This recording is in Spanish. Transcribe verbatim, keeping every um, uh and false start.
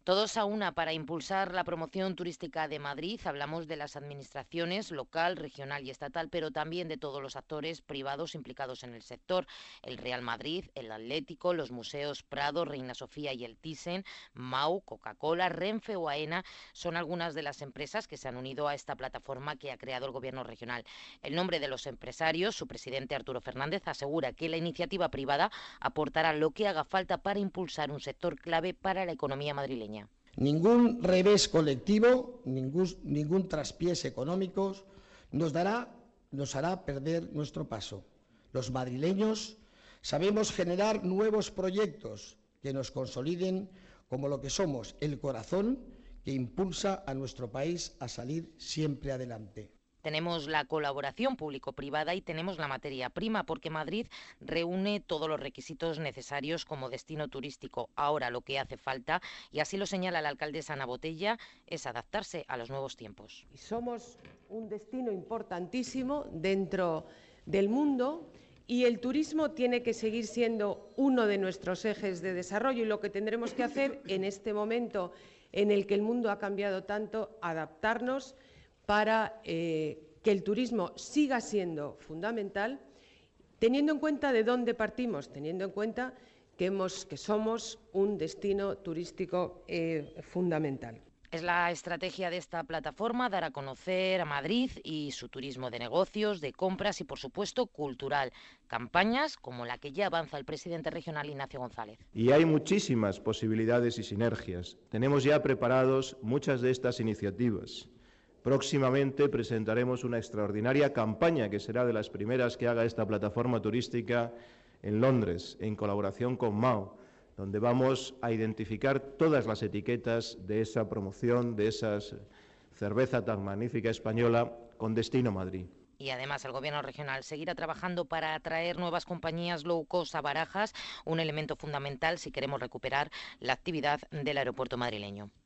Todos a una para impulsar la promoción turística de Madrid. Hablamos de las administraciones local, regional y estatal, pero también de todos los actores privados implicados en el sector. El Real Madrid, el Atlético, los museos Prado, Reina Sofía y el Thyssen, Mau, Coca-Cola, Renfe o AENA son algunas de las empresas que se han unido a esta plataforma que ha creado el gobierno regional. El nombre de los empresarios, su presidente Arturo Fernández, asegura que la iniciativa privada aportará lo que haga falta para impulsar un sector clave para la economía madrileña. Ningún revés colectivo, ningún, ningún traspiés económico nos, dará, nos hará perder nuestro paso. Los madrileños sabemos generar nuevos proyectos que nos consoliden como lo que somos, el corazón que impulsa a nuestro país a salir siempre adelante. Tenemos la colaboración público-privada y tenemos la materia prima, porque Madrid reúne todos los requisitos necesarios como destino turístico. Ahora lo que hace falta, y así lo señala la alcaldesa Ana Botella, es adaptarse a los nuevos tiempos. Somos un destino importantísimo dentro del mundo y el turismo tiene que seguir siendo uno de nuestros ejes de desarrollo, y lo que tendremos que hacer en este momento en el que el mundo ha cambiado tanto, adaptarnos para eh, que el turismo siga siendo fundamental, teniendo en cuenta de dónde partimos, teniendo en cuenta que, hemos, que somos un destino turístico eh, fundamental. Es la estrategia de esta plataforma dar a conocer a Madrid y su turismo de negocios, de compras y, por supuesto, cultural. Campañas como la que ya avanza el presidente regional Ignacio González. Y hay muchísimas posibilidades y sinergias. Tenemos ya preparados muchas de estas iniciativas. Próximamente presentaremos una extraordinaria campaña que será de las primeras que haga esta plataforma turística en Londres, en colaboración con Mau, donde vamos a identificar todas las etiquetas de esa promoción, de esa cerveza tan magnífica española con destino Madrid. Y además el gobierno regional seguirá trabajando para atraer nuevas compañías low cost a Barajas, un elemento fundamental si queremos recuperar la actividad del aeropuerto madrileño.